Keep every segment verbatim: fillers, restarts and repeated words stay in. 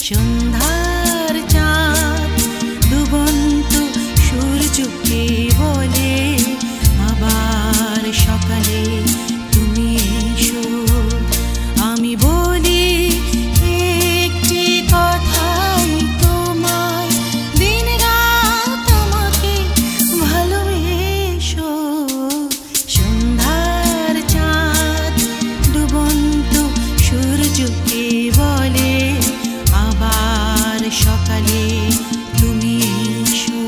সন্ধ্যার চাঁদ ডুবন্ত সূর্যকে বলে আবার সকালে তুমি এসো। আমি বলি একটি কথাই তোমায়, দিন রাত আমাকে ভালোবেসো। সন্ধ্যার চাঁদ ডুবন্ত সূর্যকে বলে আবার সকালে তুমি এসো।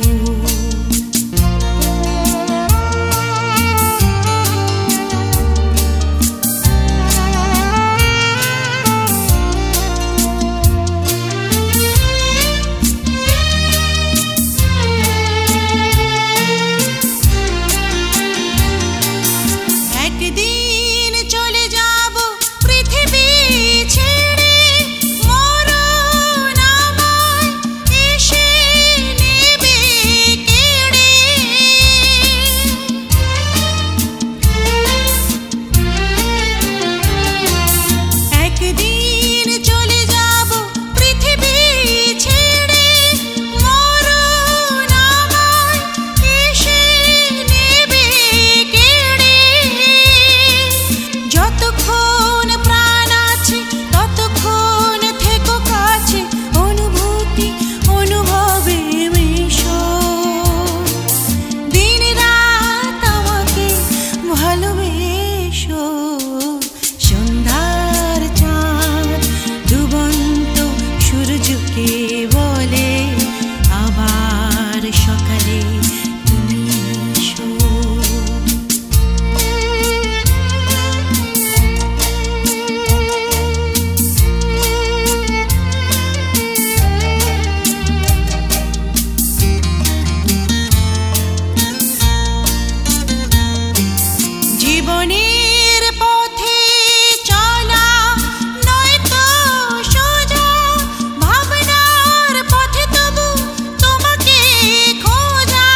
একদিন চলে যাব পৃথিবী ছেড়ে, মরণ আমায় এসে নেবে কেড়ে। একদিন চলে যাব পৃথিবী ছেড়ে, মরণ আমায় এসে নেবে কেড়ে। যতক্ষণ প্রাণ আছে ততক্ষণ থেকো কাছে, অনুভূতি অনুভবে মিশো। দিন রাত আমাকে ভালোবেসো। সন্ধ্যার চাঁদ ডুবন্ত সূর্যকে বলে আবার সকালে তুমি এসো। জীবনের পথে চলা নয়তো সোজা, ভাবনার পথে তবু তোমাকে খোঁজা।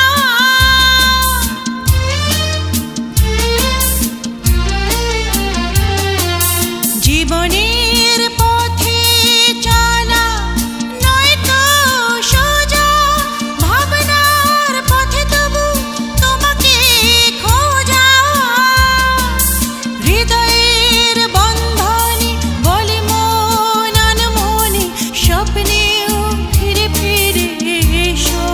জীবনের পথে চলা নয়তো সোজা, ভাবনার পথে তবু তোমাকে খোঁজা। হৃদয়ের বন্ধনে বলে মন আনমনে, স্বপ্নেও ফিরে ফিরে এসো।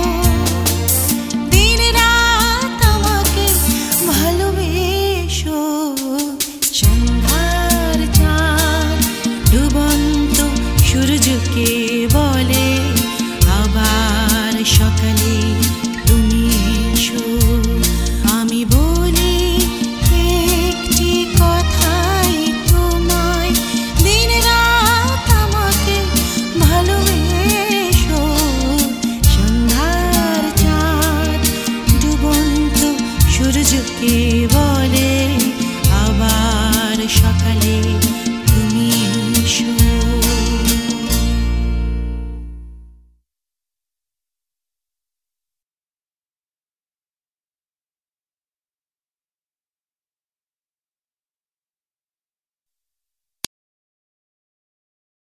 দিন রাত আমাকে ভালোবেসো। সন্ধ্যার চাঁদ ডুবন্ত সূর্যকে বলে আবার সকালে তুমি এসো। আমি বলি একটি কথাই তোমায়, দিন রাত আমাকে ভালোবেসো। সন্ধ্যার চাঁদ ডুবন্ত সূর্যকে বলে আবার সকালে তুমি এসো।